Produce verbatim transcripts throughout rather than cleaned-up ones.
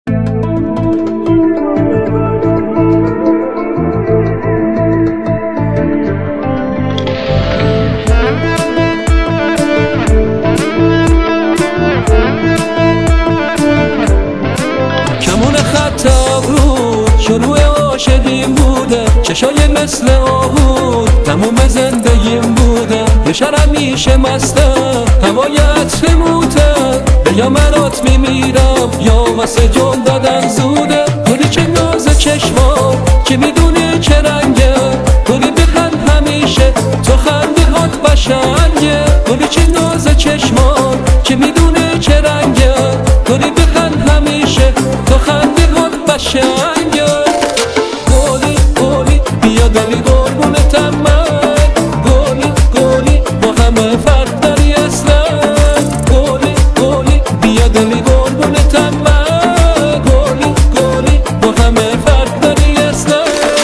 شروع عاشقیم بوده، چشای مثل آهو تموم زندگیم بوده. یه شب همیشه مستم، هوای عطر موته، یا منات میمیرم یا واسه جون دادن زوده. گلی چه ناز چشما که میدونی چه رنگه، گلی بخند همیشه تو خنده هات قشنگه. گلی چه ناز چشما که میدونی چه رنگه، گلی بخند همیشه تو خنده هات قشنگه. گلی گلی بیا دلی قربونتم من، گلی گلی با همه فرق داری اصلا. گلی گلی بیا دلی قربونتم من، گلی گلی با همه فرق داری اصلا.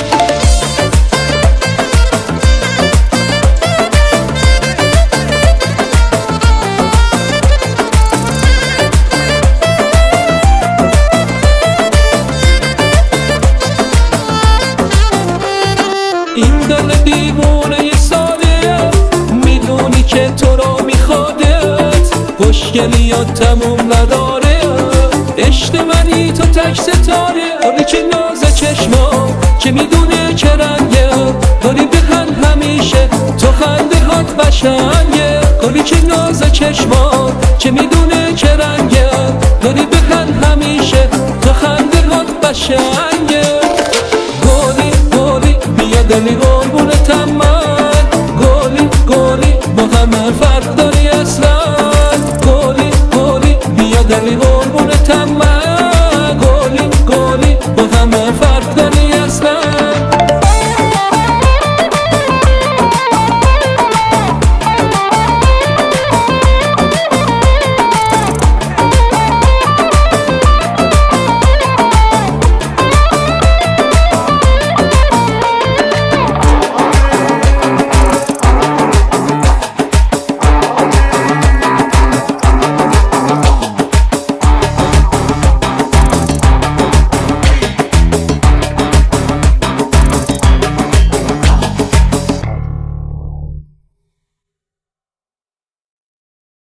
این دل دیوونه یه ساله، میدونی که تو رو میخوادت، خوشگلیات تموم نداره، عشق منی تو تک ستاره. گلی چه ناز چشما که میدونه چه رنگه، گلی بخند همیشه تو خنده هات قشنگه. گلی چه ناز چشما که میدونه چه رنگه، گلی بخند همیشه تو خنده هات قشنگه.